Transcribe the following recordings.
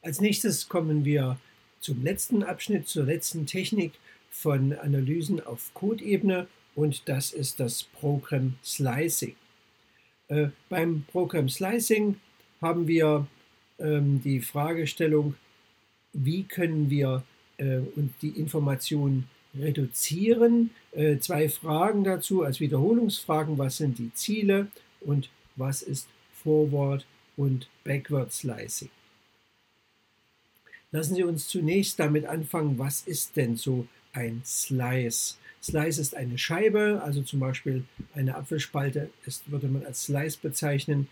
Als nächstes kommen wir zum letzten Abschnitt, zur letzten Technik von Analysen auf Codebene, und das ist das Program Slicing. Beim Program Slicing haben wir die Fragestellung, wie können wir die Informationen reduzieren. Zwei Fragen dazu als Wiederholungsfragen: Was sind die Ziele und was ist Forward und Backward Slicing? Lassen Sie uns zunächst damit anfangen, was ist denn so ein Slice? Slice ist eine Scheibe, also zum Beispiel eine Apfelspalte würde man als Slice bezeichnen.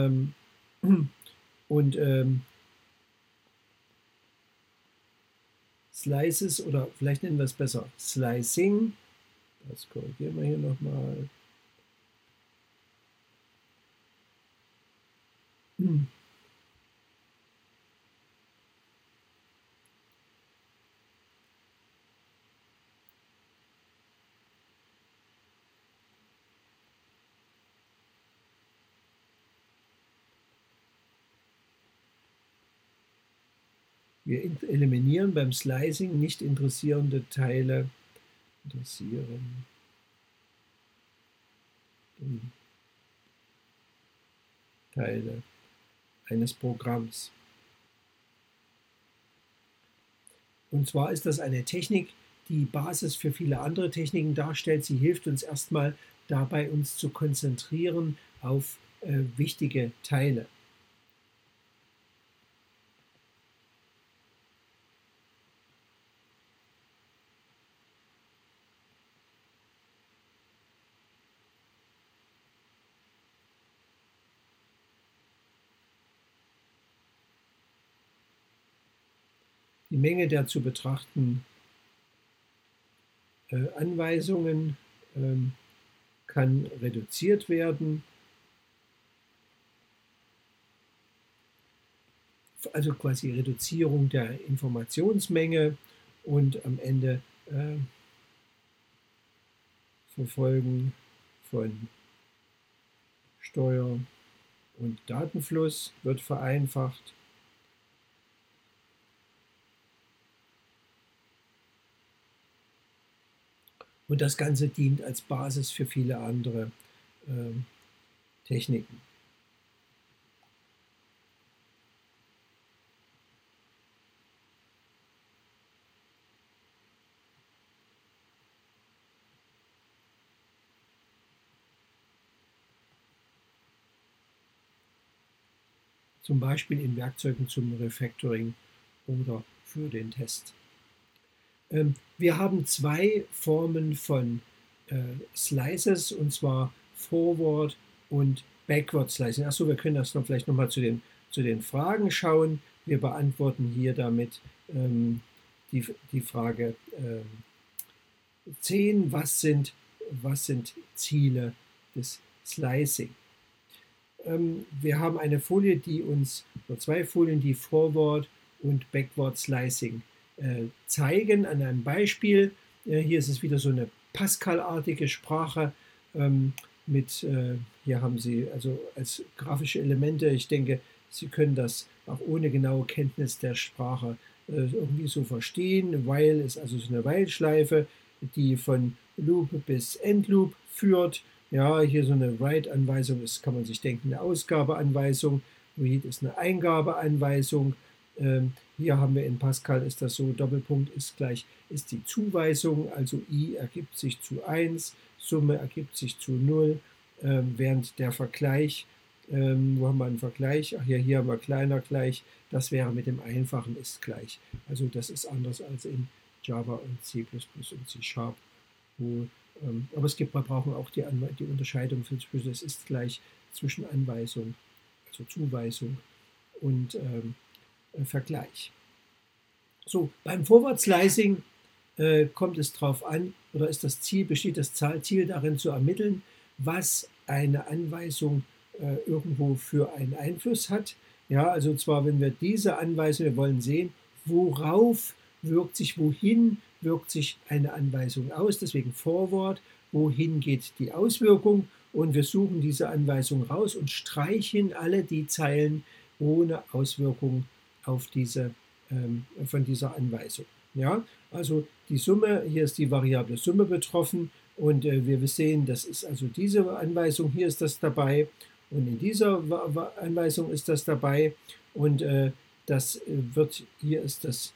Slices, oder vielleicht nennen wir es besser Slicing, das korrigieren wir hier nochmal. Wir eliminieren beim Slicing nicht interessierende Teile. Teile eines Programms. Und zwar ist das eine Technik, die Basis für viele andere Techniken darstellt. Sie hilft uns erstmal dabei, uns zu konzentrieren auf wichtige Teile. Die Menge der zu betrachtenden Anweisungen kann reduziert werden. Also quasi Reduzierung der Informationsmenge und am Ende Verfolgen von Steuer- und Datenfluss wird vereinfacht. Und das Ganze dient als Basis für viele andere Techniken. Zum Beispiel in Werkzeugen zum Refactoring oder für den Test. Wir haben zwei Formen von Slices, und zwar Forward und Backward Slicing. Achso, wir können das vielleicht nochmal zu den Fragen schauen. Wir beantworten hier damit die Frage 10. Was sind Ziele des Slicing? Wir haben eine Folie, oder zwei Folien, die Forward und Backward Slicing zeigen an einem Beispiel. Hier ist es wieder so eine Pascal-artige Sprache hier haben Sie also als grafische Elemente, ich denke, Sie können das auch ohne genaue Kenntnis der Sprache irgendwie so verstehen. While ist also so eine While-Schleife, die von Loop bis Endloop führt. Ja, hier so eine Write-Anweisung ist, kann man sich denken, eine Ausgabeanweisung. Read ist eine Eingabeanweisung. Hier haben wir in Pascal, ist das so, Doppelpunkt ist die Zuweisung, also I ergibt sich zu 1, Summe ergibt sich zu 0, während der Vergleich, wo haben wir einen Vergleich? Ach ja, hier haben wir kleiner gleich, das wäre mit dem einfachen ist gleich. Also das ist anders als in Java und C++ und C#. Aber wir brauchen auch die Unterscheidung zwischen es ist gleich zwischen Anweisung, also Zuweisung und Vergleich. So, beim Forward Slicing kommt es darauf an, oder besteht das Ziel darin zu ermitteln, was eine Anweisung irgendwo für einen Einfluss hat. Ja, also zwar, wenn wir diese Anweisung, wir wollen sehen, wohin wirkt sich eine Anweisung aus, deswegen Forward, wohin geht die Auswirkung, und wir suchen diese Anweisung raus und streichen alle die Zeilen ohne Auswirkung auf von dieser Anweisung. Ja, also die Summe, hier ist die Variable Summe betroffen und wir sehen, das ist also diese Anweisung, hier ist das dabei und in dieser Anweisung ist das dabei und hier ist das,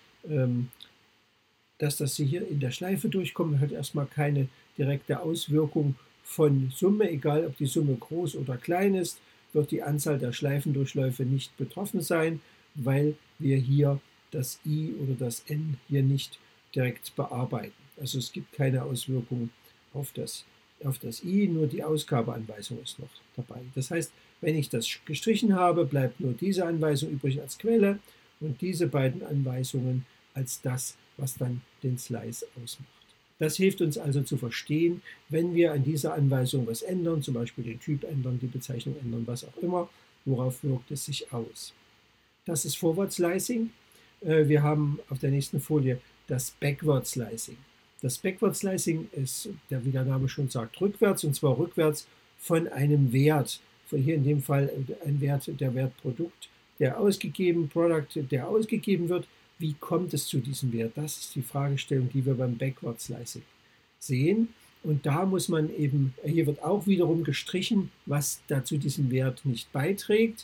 dass das hier in der Schleife durchkommt, hat erstmal keine direkte Auswirkung von Summe, egal ob die Summe groß oder klein ist, wird die Anzahl der Schleifendurchläufe nicht betroffen sein, weil wir hier das i oder das n hier nicht direkt bearbeiten. Also es gibt keine Auswirkung auf das i, nur die Ausgabeanweisung ist noch dabei. Das heißt, wenn ich das gestrichen habe, bleibt nur diese Anweisung übrig als Quelle und diese beiden Anweisungen als das, was dann den Slice ausmacht. Das hilft uns also zu verstehen, wenn wir an dieser Anweisung was ändern, zum Beispiel den Typ ändern, die Bezeichnung ändern, was auch immer, worauf wirkt es sich aus. Das ist Forward Slicing. Wir haben auf der nächsten Folie das Backward Slicing. Das Backward Slicing ist, wie der Name schon sagt, rückwärts, und zwar rückwärts von einem Wert. Hier in dem Fall ein Wert, der Wert Produkt, der ausgegeben wird. Wie kommt es zu diesem Wert? Das ist die Fragestellung, die wir beim Backward Slicing sehen. Und da muss man eben, hier wird auch wiederum gestrichen, was dazu diesem Wert nicht beiträgt.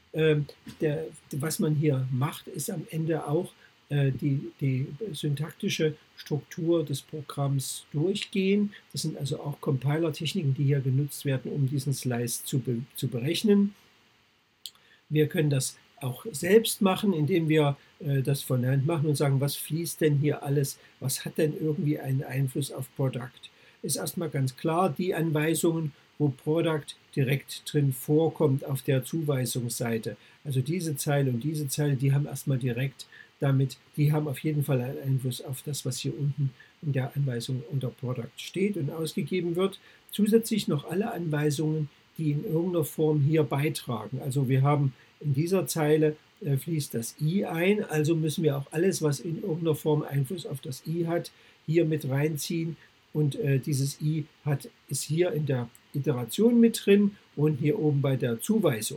Was man hier macht, ist am Ende auch die syntaktische Struktur des Programms durchgehen. Das sind also auch Compiler-Techniken, die hier genutzt werden, um diesen Slice zu berechnen. Wir können das auch selbst machen, indem wir das von Hand machen und sagen, was fließt denn hier alles, was hat denn irgendwie einen Einfluss auf Product. Ist erstmal ganz klar, die Anweisungen, wo Product direkt drin vorkommt auf der Zuweisungsseite. Also diese Zeile und diese Zeile, die haben erstmal direkt die haben auf jeden Fall einen Einfluss auf das, was hier unten in der Anweisung unter Product steht und ausgegeben wird. Zusätzlich noch alle Anweisungen, die in irgendeiner Form hier beitragen. Also wir haben in dieser Zeile fließt das i ein, also müssen wir auch alles, was in irgendeiner Form Einfluss auf das i hat, hier mit reinziehen. Und dieses i ist hier in der Iteration mit drin und hier oben bei der Zuweisung.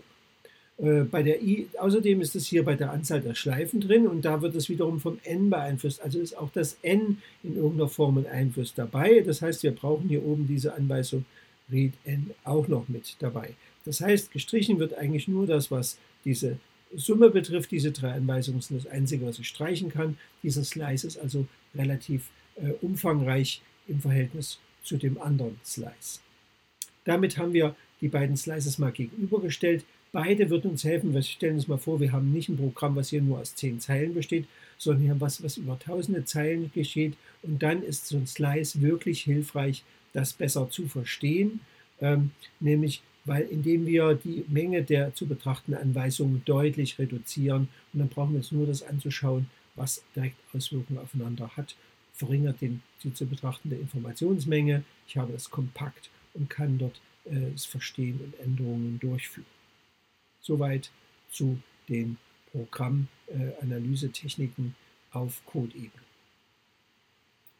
Außerdem ist es hier bei der Anzahl der Schleifen drin und da wird es wiederum vom n beeinflusst. Also ist auch das n in irgendeiner Form ein Einfluss dabei. Das heißt, wir brauchen hier oben diese Anweisung read n auch noch mit dabei. Das heißt, gestrichen wird eigentlich nur das, was diese Summe betrifft. Diese drei Anweisungen sind das Einzige, was ich streichen kann. Dieser Slice ist also relativ umfangreich im Verhältnis zu dem anderen Slice. Damit haben wir die beiden Slices mal gegenübergestellt. Beide würden uns helfen. Wir stellen uns mal vor, wir haben nicht ein Programm, was hier nur aus 10 Zeilen besteht, sondern wir haben was über tausende Zeilen geschieht. Und dann ist so ein Slice wirklich hilfreich, das besser zu verstehen. Nämlich, weil indem wir die Menge der zu betrachtenden Anweisungen deutlich reduzieren, und dann brauchen wir uns nur das anzuschauen, was direkt Auswirkungen aufeinander hat, verringert die zu betrachtende Informationsmenge. Ich habe das kompakt und kann dort es verstehen und Änderungen durchführen. Soweit zu den Programmanalysetechniken auf Code-Ebene.